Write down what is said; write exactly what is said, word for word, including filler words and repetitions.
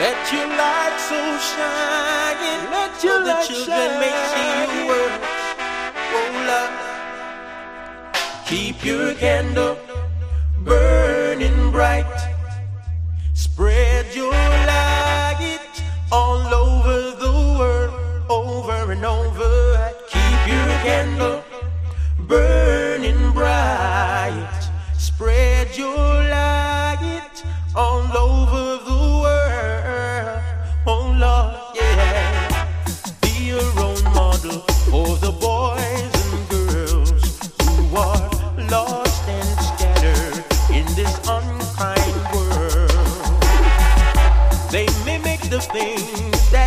Let your light so shine. Let your so the light children shine. May see your world. Oh Lord, keep your candle burning bright. Spread your light all over the world, over and over. Keep your candle burning bright. Spread your light all over the world. Oh Lord, yeah. Be a role model for the boys and girls who are lost and scattered in this unkind world. They mimic the things that